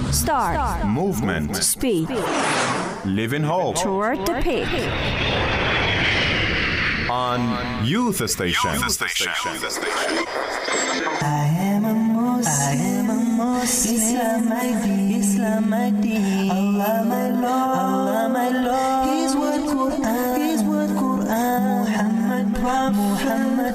Start. Movement. Speed. Live in hope. Toward the peak. On Youth Station. I am a Muslim, Islam my deen, Allah my Lord, His word Quran, Muhammad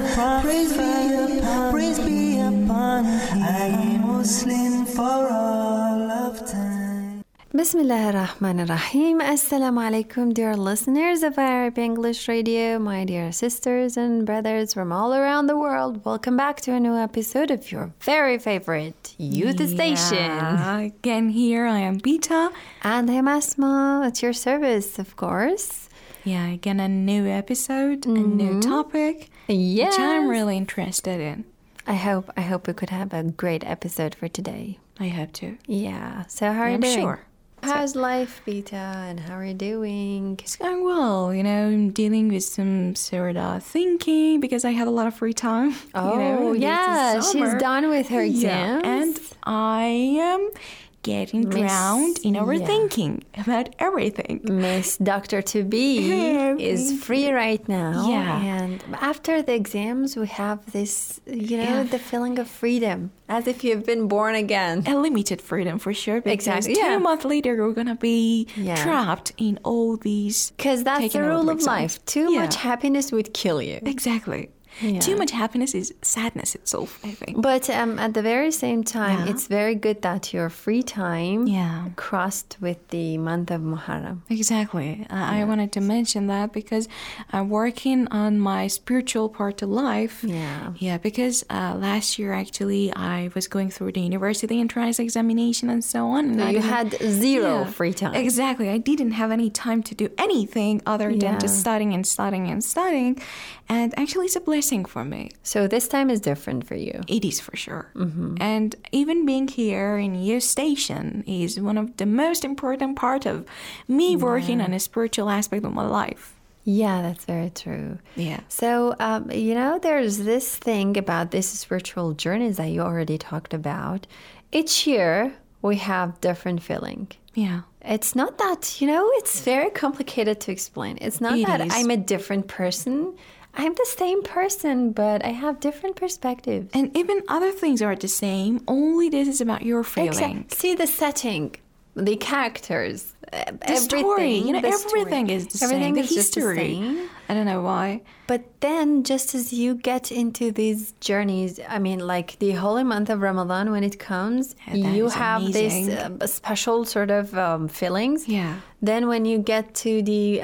Prophet, praise be upon Him. I am Muslim for all of time. Bismillah ar-Rahman ar-Rahim. Assalamu alaikum, dear listeners of Arab English Radio, my dear sisters and brothers from all around the world. Welcome back to a new episode of your very favorite Youth Station. Again here, I am Bita. And I'm Asma, at your service, of course. Yeah, again a new episode, a new topic, Yes. which I'm really interested in. I hope we could have a great episode for today. I hope to. Yeah. So how are you I'm doing? sure. How's life, Bita, and how are you doing? It's going well, I'm dealing with some sort of thinking because I have a lot of free time. Oh, yeah, she's done with her exams. Yeah, and I am getting drowned in overthinking about everything. Miss Dr. To Be is free right now. Yeah. And after the exams, we have this, the feeling of freedom, as if you've been born again. A limited freedom for sure. Because Exactly, 2 months later, we're going to be Yeah. trapped in all these. Because that's the taking all rule the of exams. life. Too Yeah. much happiness would kill you. Exactly. Yeah. Too much happiness is sadness itself, I think. But at the very same time, Yeah. it's very good that your free time Yeah. crossed with the month of Muharram. Exactly. I wanted to mention that because I'm working on my spiritual part of life. Yeah. Yeah, because last year, actually, I was going through the university entrance examination and so on. And So I you didn't- had zero Yeah, free time. Exactly. I didn't have any time to do anything other than Yeah. just studying and studying and studying. And actually, it's a blessing for me. So this time is different for you. It is for sure. And even being here in your station is one of the most important part of me working on a spiritual aspect of my life. Yeah, that's very true. Yeah. So, there's this thing about these spiritual journeys that you already talked about. Each year, we have different feeling. Yeah. It's not that, it's very complicated to explain. It's not It that is. I'm a different person. I'm the same person, but I have different perspectives. And even other things are the same, only this is about your feeling. See the setting, the characters, The story, everything is the Everything same. is The just the history. same. I don't know why. But then, just as you get into these journeys, like the holy month of Ramadan, when it comes, Yeah, that you is have amazing. this special sort of feelings. Yeah. Then, when you get to the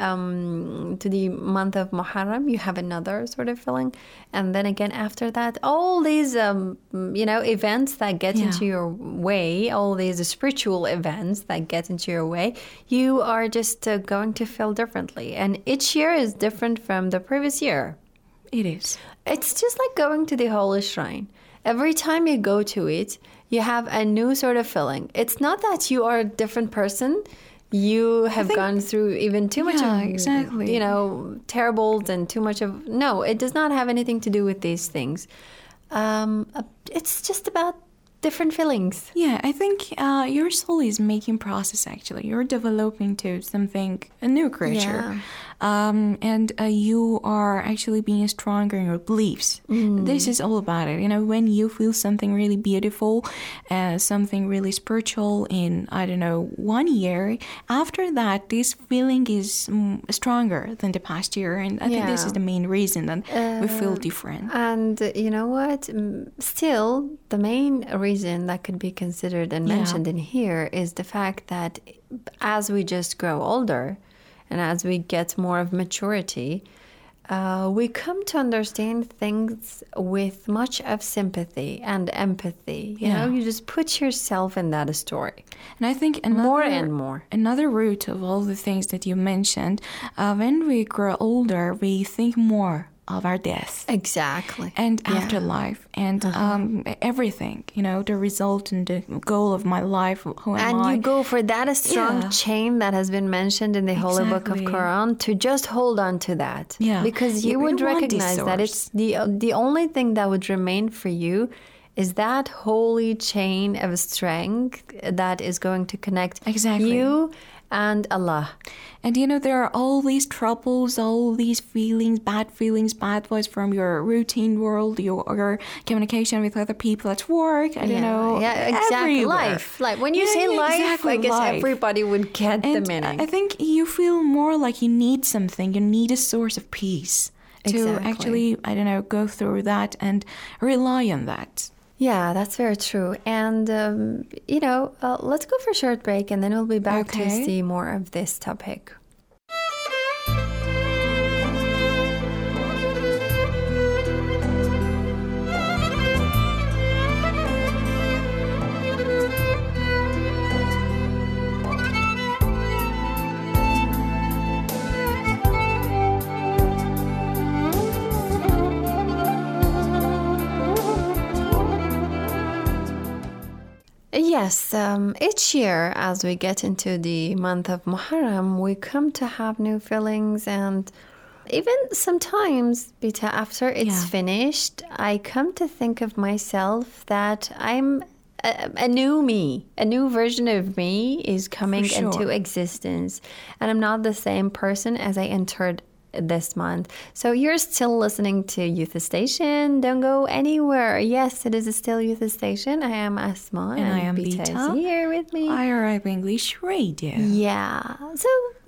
month of Muharram, you have another sort of feeling, and then again after that, all these events that get Yeah. into your way, all these spiritual events that get into your way, you are just going to feel differently, and each year is different from the previous year. It is. It's just like going to the holy shrine. Every time you go to it, you have a new sort of feeling. It's not that you are a different person. You have gone through even too much Yeah, of, exactly. terribles and too much of... No, it does not have anything to do with these things. It's just about different feelings. Yeah, I think your soul is making process, actually. You're developing to something, a new creature. Yeah. And you are actually being stronger in your beliefs. This is all about it. When you feel something really beautiful, something really spiritual in, 1 year, after that, this feeling is stronger than the past year. And I think this Yeah. is the main reason that we feel different. And you know what? Still, the main reason that could be considered and mentioned in here is the fact that as we just grow older and as we get more of maturity, we come to understand things with much of sympathy and empathy. You just put yourself in that story. And I think More and more. Another root of all the things that you mentioned, when we grow older, we think more of our death Exactly. and afterlife and everything, the result and the goal of my life, who am And I? you go for that strong Yeah. chain that has been mentioned in the Holy Book of Exactly. Quran to just hold on to that. Yeah. Because You you would want this recognize that source. it's the only thing that would remain for you is that holy chain of strength that is going to connect Exactly. you and Allah. And there are all these troubles, all these feelings, bad vibes from your routine world, your communication with other people at work, I don't know. Yeah, exactly. Everywhere. Life. Like when you say life, exactly, I guess life. everybody would get And the meaning. I think you feel more like you need something, you need a source of peace to Exactly. actually, I don't know, go through that and rely on that. Yeah, that's very true. And, let's go for a short break and then we'll be back to Okay. see more of this topic. Yes, each year as we get into the month of Muharram, we come to have new feelings, and even sometimes, Bita, after it's Yeah. finished, I come to think of myself that I'm a new me, a new version of me is coming For sure. into existence, and I'm not the same person as I entered this month. So you're still listening to Youth Station. Don't go anywhere. Yes, it is still Youth Station. I am Asma And I am Bita is Bita. here with me. Arab English Radio. Yeah. So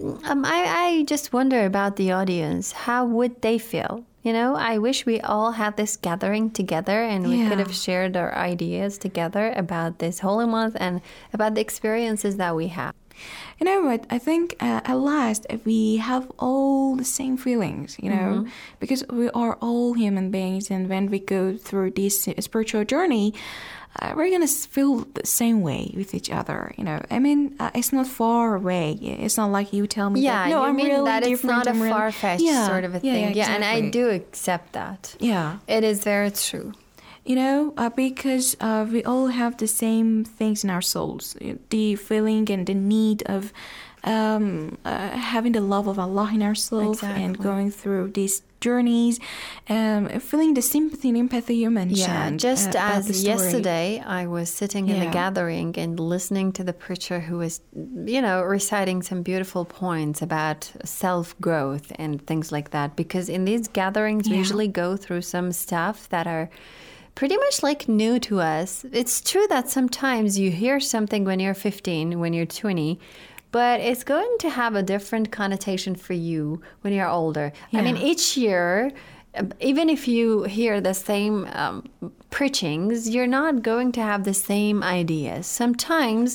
I just wonder about the audience. How would they feel? I wish we all had this gathering together and we could Yeah. have shared our ideas together about this holy month and about the experiences that we have. You know what? I think at last we have all the same feelings, because we are all human beings, and when we go through this spiritual journey, we're gonna feel the same way with each other. I mean, it's not far away. It's not like you tell me, Yeah, that, no, you I'm mean really that it's different. not a I'm really-" far-fetched Yeah, sort of a thing. Yeah, and I exactly. do accept that. Yeah. It is very true. Because we all have the same things in our souls, the feeling and the need of having the love of Allah in ourselves and Exactly. going through these journeys, feeling the sympathy and empathy you mentioned. Yeah, just about the as story. yesterday, I was sitting in the Yeah. gathering and listening to the preacher who was, reciting some beautiful points about self-growth and things like that. Because in these gatherings, we Yeah. usually go through some stuff that are pretty much like new to us. It's true that sometimes you hear something when you're 15, when you're 20, but it's going to have a different connotation for you when you're older. I mean, Yeah. each year, even if you hear the same preachings, you're not going to have the same ideas. Sometimes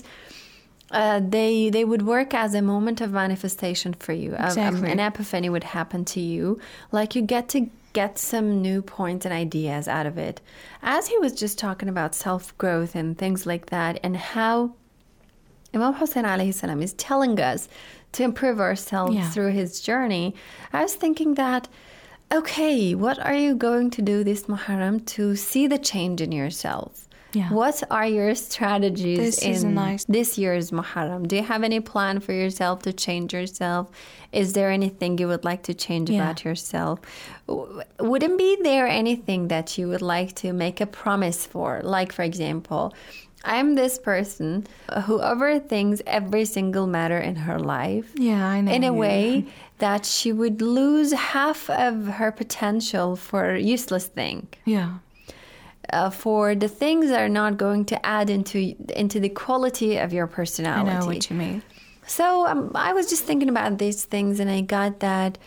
they would work as a moment of manifestation for you. Exactly. An epiphany would happen to you. Like you get to get some new points and ideas out of it. As he was just talking about self-growth and things like that, and how Imam Hussein alayhi salam is telling us to improve ourselves Yeah. through his journey, I was thinking that, okay, what are you going to do this Muharram to see the change in yourself? Yeah. What are your strategies This is in nice. this year's Muharram? Do you have any plan for yourself to change yourself? Is there anything you would like to change Yeah. about yourself? Wouldn't be there anything that you would like to make a promise for? Like, for example, I'm this person who overthinks every single matter in her life. Yeah, I know In a you. way that she would lose half of her potential for useless thing. Yeah. For the things that are not going to add into the quality of your I personality. know what you mean. So I was just thinking about these things, and I got that.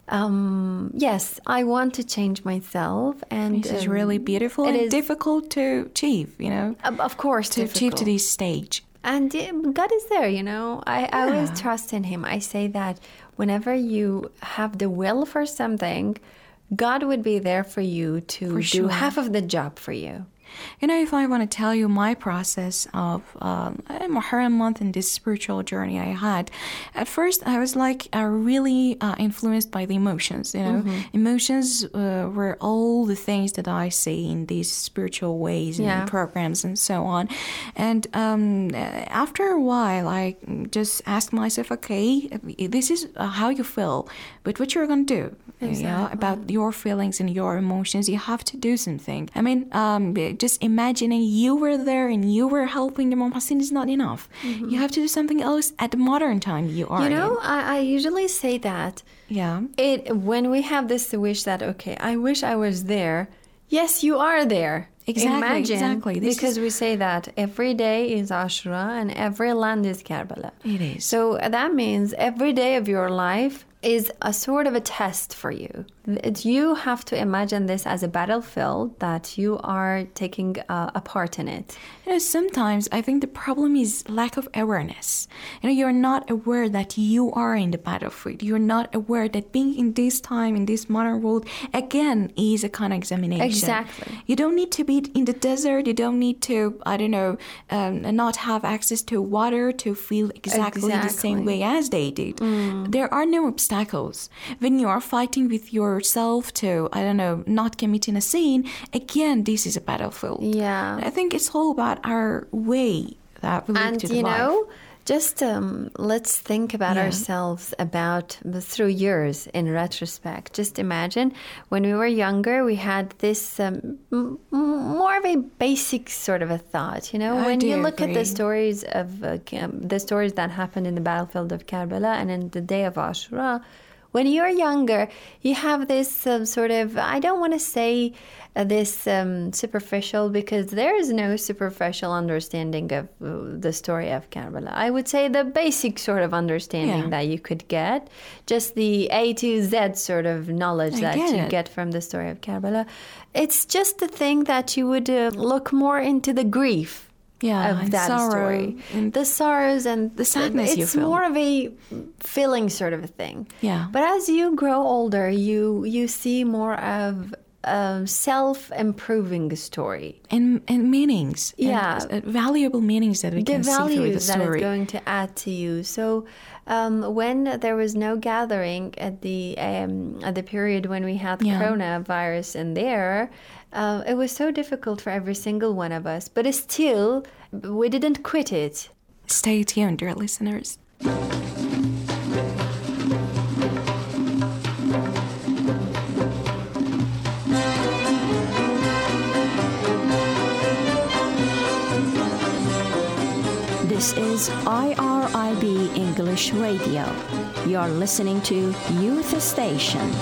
Yes, I want to change myself, and This is really beautiful it and is- difficult to achieve, Of course, to achieve to difficult. this stage. And God is there, I always trust in Him. I say that whenever you have the will for something, God would be there for you to For do sure. half of the job for you. If I want to tell you my process of Muharram month and this spiritual journey I had, at first I was really influenced by the emotions. Emotions were all the things that I see in these spiritual ways and Yeah. programs and so on. And after a while, I just asked myself, okay, this is how you feel, but what you're going to do about your feelings and your emotions, you have to do something. I mean, just imagining you were there and you were helping the Muhsin is not enough. You have to do something else at the modern time you are in. I usually say that. Yeah. When we have this wish that, okay, I wish I was there. Yes, you are there. Imagine, because we say that every day is Ashura and every land is Karbala. It is. So that means every day of your life is a sort of a test for you. You have to imagine this as a battlefield that you are taking a part in it. Sometimes I think the problem is lack of awareness. You're not aware that you are in the battlefield. You're not aware that being in this time, in this modern world, again, is a kind of examination. Exactly. You don't need to be in the desert. You don't need to, not have access to water to feel exactly the same way as they did. There are no obstacles. When you are fighting with yourself to, not committing a sin, again, this is a battlefield. Yeah. I think it's all about our way that we live to the life. Just let's think about ourselves through years in retrospect. Just imagine when we were younger, we had this more of a basic sort of a thought. When you look at the stories of the stories that happened in the battlefield of Karbala and in the day of Ashura. When you're younger, you have this sort of, I don't want to say this superficial, because there is no superficial understanding of the story of Karbala. I would say the basic sort of understanding that you could get, just the A to Z sort of knowledge that you get from the story of Karbala. It's just the thing that you would look more into the grief. Of that story, and the sorrows and the sadness you feel. It's more of a feeling sort of a thing. Yeah. But as you grow older, you see more of a self-improving story and meanings. Yeah, and valuable meanings that we can see through the story. The values that it's going to add to you. So when there was no gathering at the period when we had coronavirus in there. It was so difficult for every single one of us, but still, we didn't quit it. Stay tuned, dear listeners. This is IRIB English Radio. You're listening to Youth Station.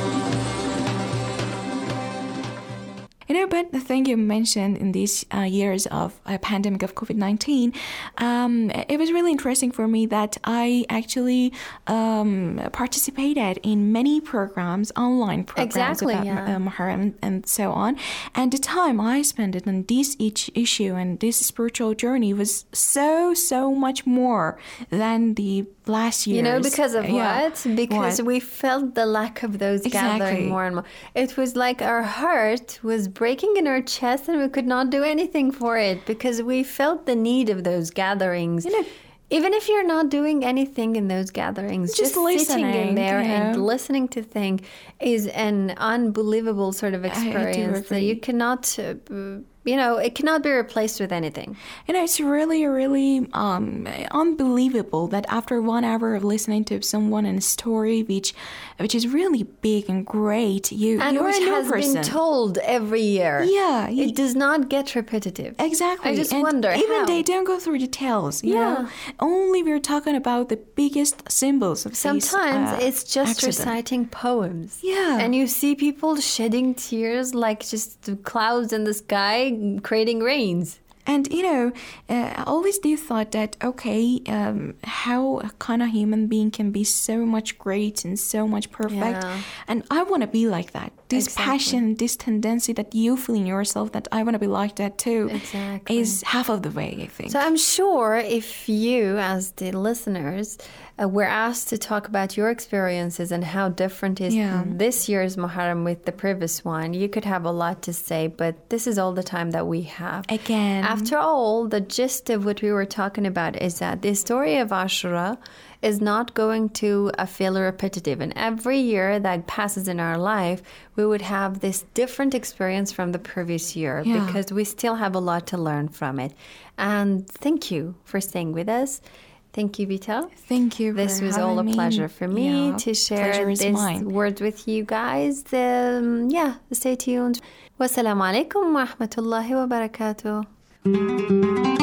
But the thing you mentioned in these years of a pandemic of COVID-19, it was really interesting for me that I actually participated in many programs, online programs about Muharram and so on. And the time I spent it on this issue and this spiritual journey was so much more than the last years. Because of what? Because we felt the lack of those gathering more and more. It was like our heart was breaking in our chest and we could not do anything for it because we felt the need of those gatherings. Even if you're not doing anything in those gatherings, just sitting in there and listening to things is an unbelievable sort of experience that you cannot... it cannot be replaced with anything. It's really, really unbelievable that after 1 hour of listening to someone and a story which is really big and great, you're a new person. Been told every year. Yeah. It does not get repetitive. Exactly. I just wonder even how. They don't go through details, you know. Only we're talking about the biggest symbols of Sometimes it's just accident. Reciting poems. Yeah. And you see people shedding tears like just the clouds in the sky creating rains. And, I always do thought that, how a kind of human being can be so much great and so much perfect. Yeah. And I want to be like that. This passion, this tendency that you feel in yourself that I want to be like that too is half of the way, I think. So I'm sure if you, as the listeners, were asked to talk about your experiences and how different is this year's Muharram with the previous one, you could have a lot to say, but this is all the time that we have. Again. After all, the gist of what we were talking about is that the story of Ashura is not going to feel repetitive. And every year that passes in our life, we would have this different experience from the previous year because we still have a lot to learn from it. And thank you for staying with us. Thank you, Bita. Thank you. This for was having all a me. pleasure for me to share this word with you guys. Stay tuned. Wassalamu alaikum wa rahmatullahi wa barakatuh.